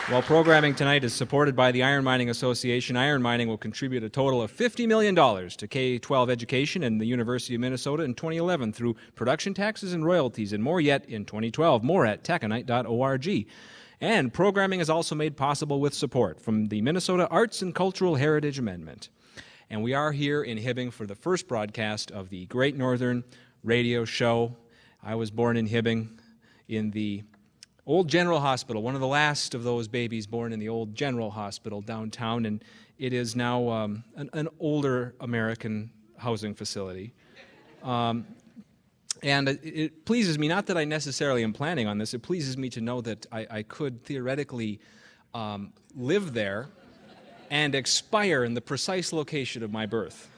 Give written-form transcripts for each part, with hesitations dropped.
While programming tonight is supported by the Iron Mining Association, iron mining will contribute a total of $50 million to K-12 education in the University of Minnesota in 2011 through production taxes and royalties, and more yet in 2012. More at taconite.org. And programming is also made possible with support from the Minnesota Arts and Cultural Heritage Amendment. And we are here in Hibbing for the first broadcast of the Great Northern Radio Show. I was born in Hibbing in the Old General Hospital, one of the last of those babies born in the Old General Hospital downtown, and it is now an older American housing facility. And it pleases me, not that I necessarily am planning on this, it pleases me to know that I could theoretically live there and expire in the precise location of my birth.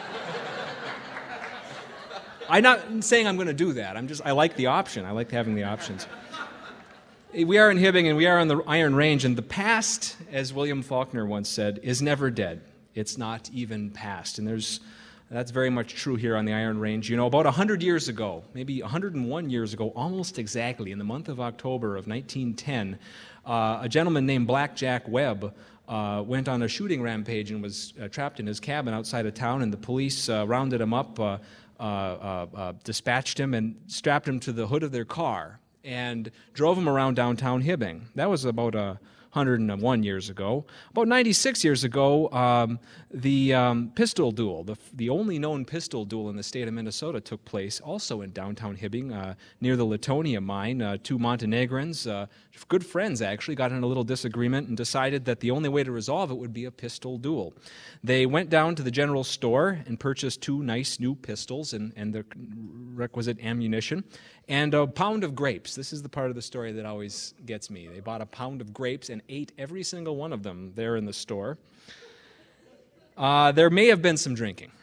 I'm not saying I'm going to do that. I like the option. I like having the options. We are in Hibbing, and we are on the Iron Range, and the past, as William Faulkner once said, is never dead. It's not even past, and that's very much true here on the Iron Range. You know, about 100 years ago, maybe 101 years ago, almost exactly, in the month of October of 1910, a gentleman named Black Jack Webb went on a shooting rampage and was trapped in his cabin outside of town, and the police rounded him up, dispatched him, and strapped him to the hood of their car and drove him around downtown Hibbing. That was about 101 years ago. About 96 years ago, the pistol duel, the only known pistol duel in the state of Minnesota, took place also in downtown Hibbing near the Latonia mine. Two Montenegrins, good friends actually, got in a little disagreement and decided that the only way to resolve it would be a pistol duel. They went down to the general store and purchased two nice new pistols and the requisite ammunition and a pound of grapes. This is the part of the story that always gets me. They bought a pound of grapes and ate every single one of them there in the store. There may have been some drinking.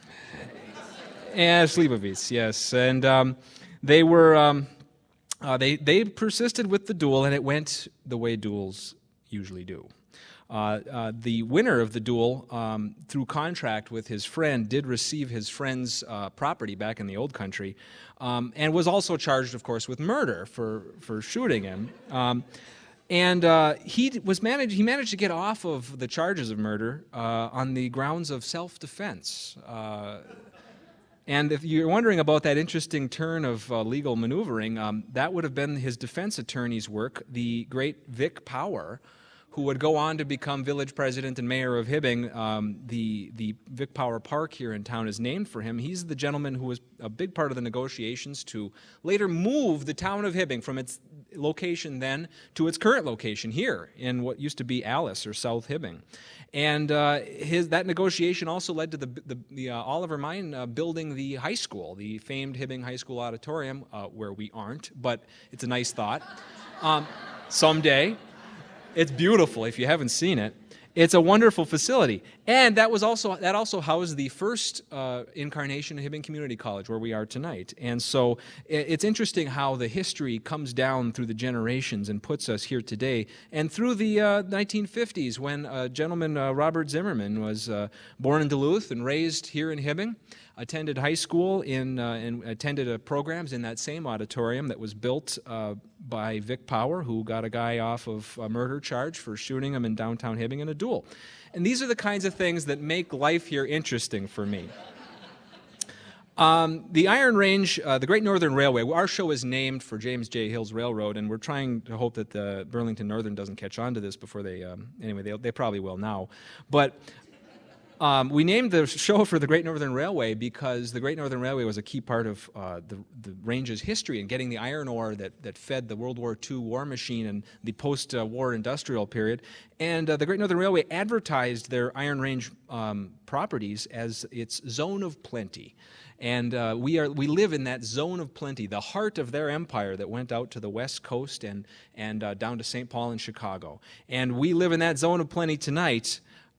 And Slivovic, yes. And they were they persisted with the duel, and it went the way duels usually do. The winner of the duel, through contract with his friend, did receive his friend's property back in the old country, and was also charged, of course, with murder for shooting him. And he managed to get off of the charges of murder on the grounds of self-defense. And if you're wondering about that interesting turn of legal maneuvering, that would have been his defense attorney's work, the great Vic Power, who would go on to become village president and mayor of Hibbing. The Vic Power Park here in town is named for him. He's the gentleman who was a big part of the negotiations to later move the town of Hibbing from its location then to its current location here in what used to be Alice or South Hibbing. And that negotiation also led to the Oliver Mine building the high school, the famed Hibbing High School Auditorium, where we aren't, but it's a nice thought. Someday. It's beautiful if you haven't seen it. It's a wonderful facility. And that also housed the first incarnation of Hibbing Community College, where we are tonight. And so it's interesting how the history comes down through the generations and puts us here today. And through the 1950s, when a gentleman, Robert Zimmerman, was born in Duluth and raised here in Hibbing, attended high school and attended programs in that same auditorium that was built by Vic Power, who got a guy off of a murder charge for shooting him in downtown Hibbing in a duel. And these are the kinds of things that make life here interesting for me. The Iron Range, the Great Northern Railway, our show is named for James J. Hill's Railroad, and we're trying to hope that the Burlington Northern doesn't catch on to this before they probably will now. But we named the show for the Great Northern Railway because the Great Northern Railway was a key part of the range's history in getting the iron ore that fed the World War II war machine and the post-war industrial period. And the Great Northern Railway advertised their Iron Range properties as its zone of plenty. And we live in that zone of plenty, the heart of their empire that went out to the West Coast and down to St. Paul and Chicago. And we live in that zone of plenty tonight